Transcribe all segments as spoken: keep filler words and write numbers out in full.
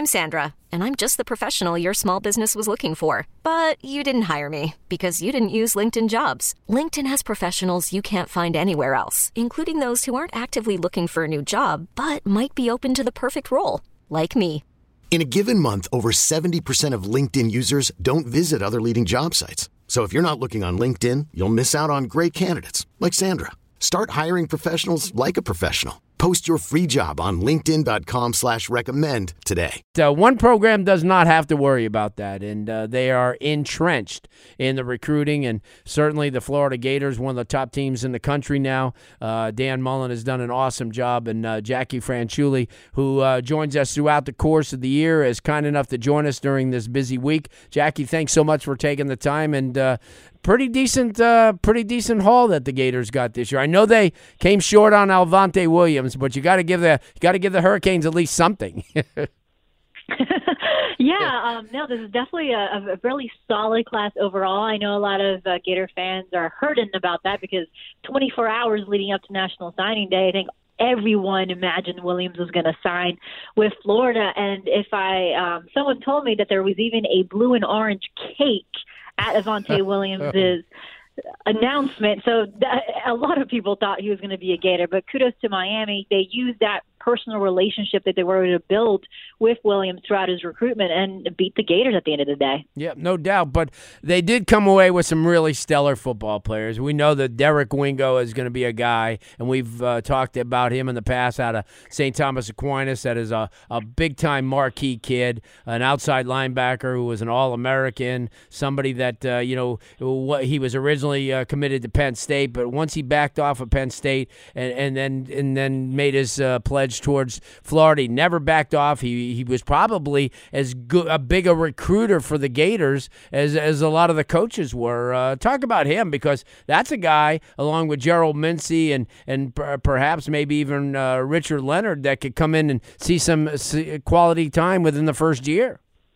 I'm Sandra, and I'm just the professional your small business was looking for. But you didn't hire me because you didn't use LinkedIn Jobs. LinkedIn has professionals you can't find anywhere else, including those who aren't actively looking for a new job, but might be open to the perfect role, like me. In a given month, over seventy percent of LinkedIn users don't visit other leading job sites. So if you're not looking on LinkedIn, you'll miss out on great candidates like Sandra. Start hiring professionals like a professional. Post your free job on linkedin.com slash recommend today. Uh, one program does not have to worry about that, and uh, they are entrenched in the recruiting, and certainly the Florida Gators, one of the top teams in the country now. Uh, Dan Mullen has done an awesome job, and uh, Jackie Franciulli, who uh, joins us throughout the course of the year, is kind enough to join us during this busy week. Jackie, thanks so much for taking the time, and uh, pretty decent uh, pretty decent haul that the Gators got this year. I know they came short on Alvante Williams, but you got to give the you got to give the Hurricanes at least something. yeah, um, no, this is definitely a, a really solid class overall. I know a lot of uh, Gator fans are hurting about that because twenty-four hours leading up to National Signing Day, I think everyone imagined Williams was going to sign with Florida. And if I, um, someone told me that there was even a blue and orange cake at Avante Williams' announcement. So that, a lot of people thought he was going to be a Gator, but kudos to Miami. They used that personal relationship that they were able to build with Williams throughout his recruitment and beat the Gators at the end of the day. Yeah, no doubt. But they did come away with some really stellar football players. We know that Derek Wingo is going to be a guy, and we've uh, talked about him in the past out of Saint Thomas Aquinas. That is a, a big-time marquee kid, an outside linebacker who was an All-American, somebody that, uh, you know, what he was originally uh, committed to Penn State, but once he backed off of Penn State and, and then and then made his uh, pledge towards Florida, he never backed off. He he was probably as good a big a recruiter for the Gators as as a lot of the coaches were. Uh, talk about him, because that's a guy along with Gerald Mincy and and per, perhaps maybe even uh, Richard Leonard that could come in and see some see quality time within the first year.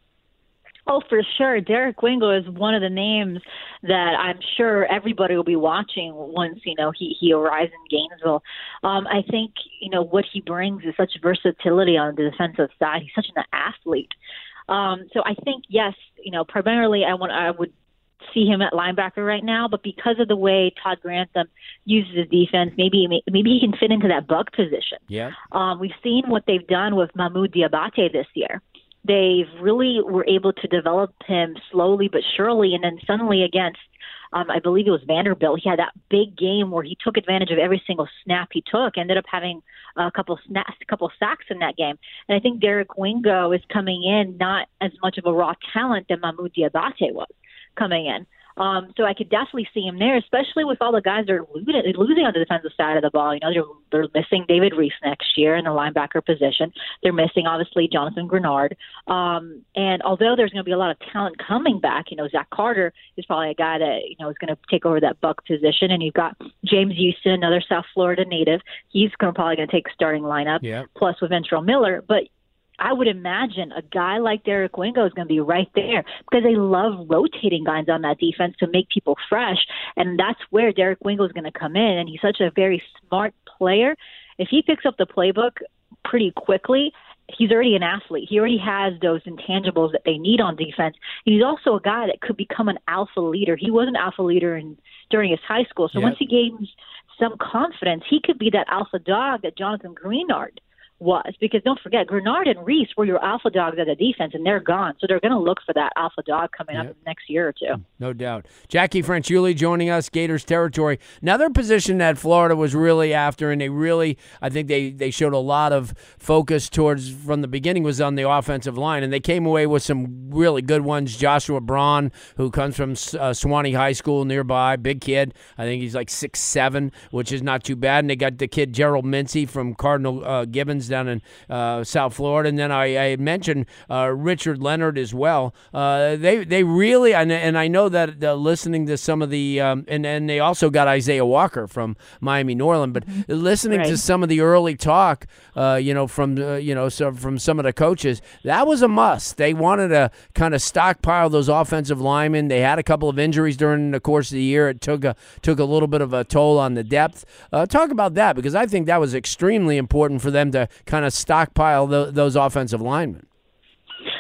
Oh, for sure. Derek Wingo is one of the names that I'm sure everybody will be watching once, you know, he, he arrives in Gainesville. Um, I think, you know, what he brings is such versatility on the defensive side. He's such an athlete. Um, so I think, yes, you know, primarily I want I would see him at linebacker right now, but because of the way Todd Grantham uses his defense, maybe maybe he can fit into that buck position. Yeah. Um, we've seen what they've done with Mahmoud Diabate this year. They've really were able to develop him slowly but surely, and then suddenly against, um, I believe it was Vanderbilt, he had that big game where he took advantage of every single snap he took, ended up having a couple snaps, a couple sacks in that game. And I think Derek Wingo is coming in not as much of a raw talent than Mahmoud Diabate was coming in. Um, so I could definitely see him there, especially with all the guys that are losing, losing on the defensive side of the ball. You know, they're, they're missing David Reese next year in the linebacker position. They're missing, obviously, Jonathan Grenard. Um, and although there's going to be a lot of talent coming back, you know, Zach Carter is probably a guy that, you know, is going to take over that buck position. And you've got James Houston, another South Florida native. He's gonna, probably going to take a starting lineup, yeah. plus with Ventrell Miller. But I would imagine a guy like Derek Wingo is going to be right there because they love rotating guys on that defense to make people fresh. And that's where Derek Wingo is going to come in. And he's such a very smart player. If he picks up the playbook pretty quickly, he's already an athlete. He already has those intangibles that they need on defense. He's also a guy that could become an alpha leader. He was an alpha leader in, during his high school. So yep. once he gains some confidence, he could be that alpha dog that Jonathan Greenard was, because don't forget, Grenard and Reese were your alpha dogs at the defense, and they're gone. So they're going to look for that alpha dog coming yep. up in the next year or two. No doubt. Jackie Franciulli joining us, Gators territory. Another position that Florida was really after, and they really, I think they, they showed a lot of focus towards from the beginning, was on the offensive line, and they came away with some really good ones. Joshua Braun, who comes from uh, Sewanee High School nearby, big kid. I think he's like six seven, which is not too bad. And they got the kid Gerald Mincy from Cardinal uh, Gibbons down in uh, South Florida, and then I, I mentioned uh, Richard Leonard as well. Uh, they they really, and, and I know that uh, listening to some of the, um, and and they also got Isaiah Walker from Miami Norland, but listening right. to some of the early talk, uh, you know, from uh, you know, so from some of the coaches, that was a must. They wanted to kind of stockpile those offensive linemen. They had a couple of injuries during the course of the year. It took a took a little bit of a toll on the depth. Uh, talk about that, because I think that was extremely important for them to kind of stockpile the, those offensive linemen.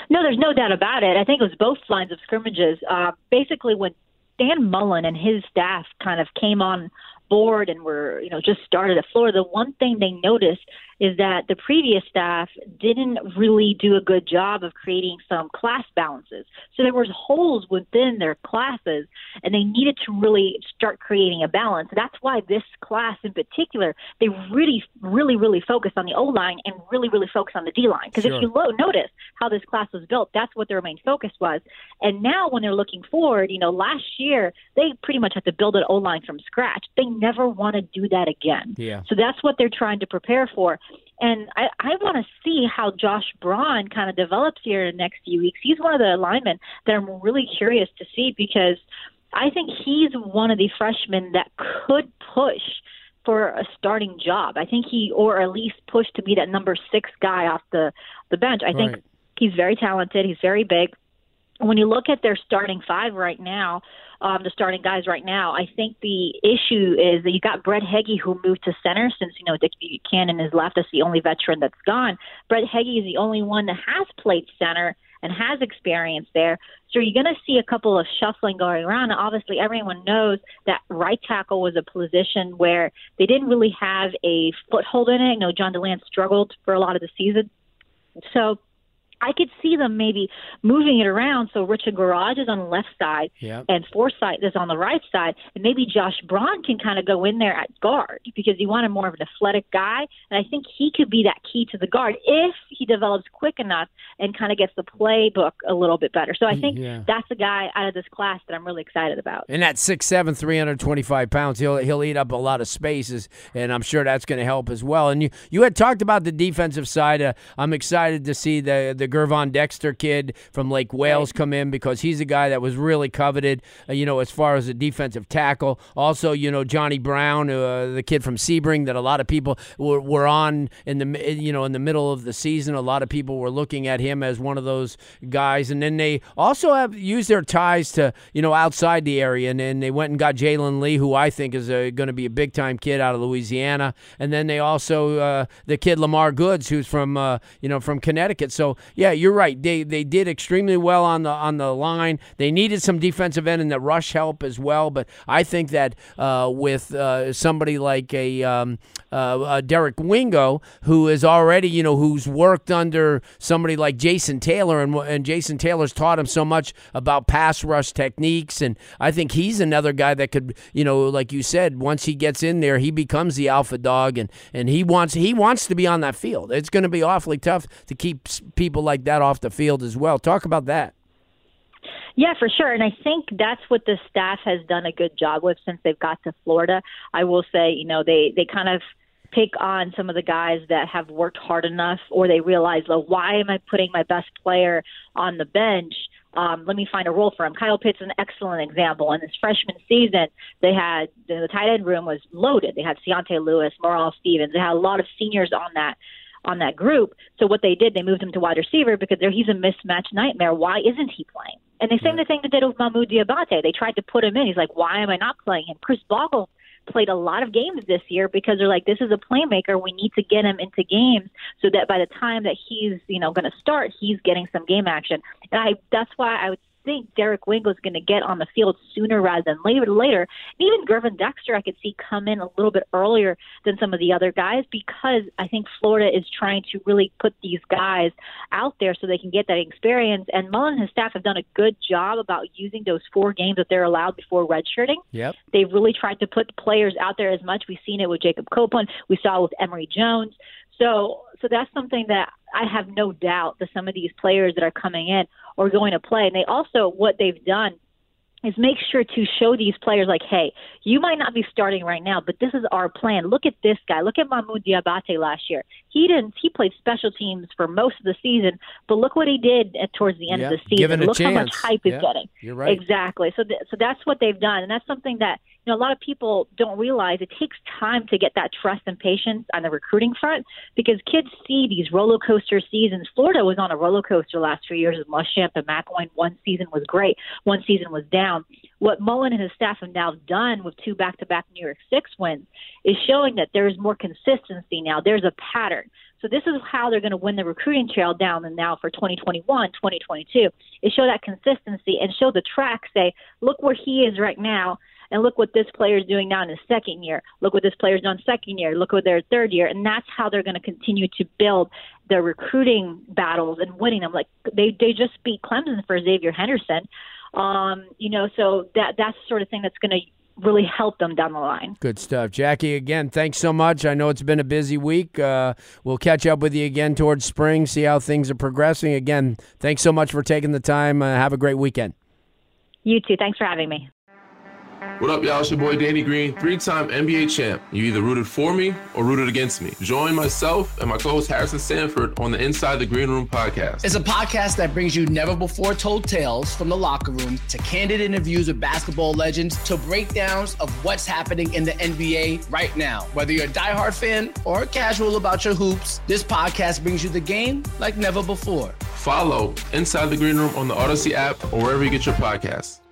No, there's no doubt about it. I think it was both lines of scrimmages. Uh, basically, when Dan Mullen and his staff kind of came on board and were, you know, just started at Florida, the one thing they noticed is that the previous staff didn't really do a good job of creating some class balances. So there was holes within their classes, and they needed to really start creating a balance. That's why this class in particular, they really, really, really focused on the O-line and really, really focused on the D-line. Because Sure. if you lo- notice how this class was built, that's what their main focus was. And now when they're looking forward, you know, last year, they pretty much had to build an O-line from scratch. They never want to do that again. Yeah. So that's what they're trying to prepare for. And I, I want to see how Josh Braun kind of develops here in the next few weeks. He's one of the linemen that I'm really curious to see, because I think he's one of the freshmen that could push for a starting job. I think he, or at least push to be that number six guy off the, the bench. I think Right. he's very talented. He's very big. When you look at their starting five right now, um, the starting guys right now, I think the issue is that you got Brett Heggie, who moved to center since, you know, Dick Buchanan is left. That's the only veteran that's gone. Brett Heggie is the only one that has played center and has experience there. So you're going to see a couple of shuffling going around. And obviously, everyone knows that right tackle was a position where they didn't really have a foothold in it. You know, John DeLance struggled for a lot of the season. So I could see them maybe moving it around so Richard Garage is on the left side Yep. and Forsythe is on the right side, and maybe Josh Braun can kind of go in there at guard because you wanted more of an athletic guy, and I think he could be that key to the guard if he develops quick enough and kind of gets the playbook a little bit better. So I think Yeah. that's a guy out of this class that I'm really excited about. And at six seven, three hundred twenty-five pounds, he'll he'll eat up a lot of spaces, and I'm sure that's going to help as well. And you, you had talked about the defensive side. Uh, I'm excited to see the the Gervon Dexter kid from Lake Wales come in, because he's a guy that was really coveted, uh, you know, as far as a defensive tackle. Also, you know, Johnny Brown, uh, the kid from Sebring that a lot of people were, were on in the, you know, in the middle of the season. A lot of people were looking at him as one of those guys. And then they also have used their ties to, you know, outside the area. And then they went and got Jalen Lee, who I think is going to be a big-time kid out of Louisiana. And then they also, uh, the kid Lamar Goods, who's from, uh, you know, from Connecticut. So, yeah, you're right. They they did extremely well on the on the line. They needed some defensive end and the rush help as well. But I think that uh, with uh, somebody like a, um, uh, a Derek Wingo, who is already, you know, who's worked under somebody like Jason Taylor, and and Jason Taylor's taught him so much about pass rush techniques, and I think he's another guy that could, you know, like you said, once he gets in there, he becomes the alpha dog, and, and he wants he wants to be on that field. It's going to be awfully tough to keep people like that off the field as well. Talk about that. Yeah, for sure. And I think that's what the staff has done a good job with since they've got to Florida. I will say, you know, they, they kind of pick on some of the guys that have worked hard enough, or they realize, well, why am I putting my best player on the bench? Um, let me find a role for him. Kyle Pitts is an excellent example. In his freshman season, they had the, the tight end room was loaded. They had Keontae Lewis, Morale Stevens. They had a lot of seniors on that on that group. So what they did, they moved him to wide receiver because there he's a mismatch nightmare. Why isn't he playing? And the same thing they did with Mahmoud Diabate. They tried to put him in. He's like, why am I not playing him? Chris Boggle played a lot of games this year because they're like, this is a playmaker. We need to get him into games so that by the time that he's, you know, going to start, he's getting some game action. And I that's why I would think Derek Wingo is going to get on the field sooner rather than later. Later, and even Gervon Dexter, I could see come in a little bit earlier than some of the other guys, because I think Florida is trying to really put these guys out there so they can get that experience. And Mullen and his staff have done a good job about using those four games that they're allowed before redshirting. Yep. They've really tried to put players out there as much. We've seen it with Jacob Copeland. We saw it with Emory Jones. So, so that's something that I have no doubt that some of these players that are coming in are going to play. And they also, what they've done is make sure to show these players like, hey, you might not be starting right now, but this is our plan. Look at this guy. Look at Mahmoud Diabate last year. He didn't. He played special teams for most of the season, but look what he did at, towards the end yeah, of the season. given a Look chance. how much hype yeah, he's getting. You're right. Exactly. So, th- so that's what they've done, and that's something that you know a lot of people don't realize. It takes time to get that trust and patience on the recruiting front, because kids see these roller coaster seasons. Florida was on a roller coaster last few years with Muschamp and McElwain. One season was great, one season was down. What Mullen and his staff have now done with two back-to-back New York Six wins is showing that there's more consistency now. There's a pattern. So this is how they're going to win the recruiting trail down and now for twenty twenty-one, twenty twenty-two, is show that consistency and show the track, say, look where he is right now, and look what this player is doing now in his second year. Look what this player's done second year. Look what their third year. And that's how they're going to continue to build their recruiting battles and winning them. Like they, they just beat Clemson for Xavier Henderson. Um, you know, so that that's the sort of thing that's going to really help them down the line. Good stuff. Jackie, again, thanks so much. I know it's been a busy week. Uh, we'll catch up with you again towards spring, see how things are progressing. Again, thanks so much for taking the time. Uh, have a great weekend. You too. Thanks for having me. What up, y'all? It's your boy Danny Green, three-time N B A champ. You either rooted for me or rooted against me. Join myself and my co-host Harrison Sanford on the Inside the Green Room podcast. It's a podcast that brings you never-before-told tales from the locker room to candid interviews with basketball legends to breakdowns of what's happening in the N B A right now. Whether you're a diehard fan or casual about your hoops, this podcast brings you the game like never before. Follow Inside the Green Room on the Odyssey app or wherever you get your podcasts.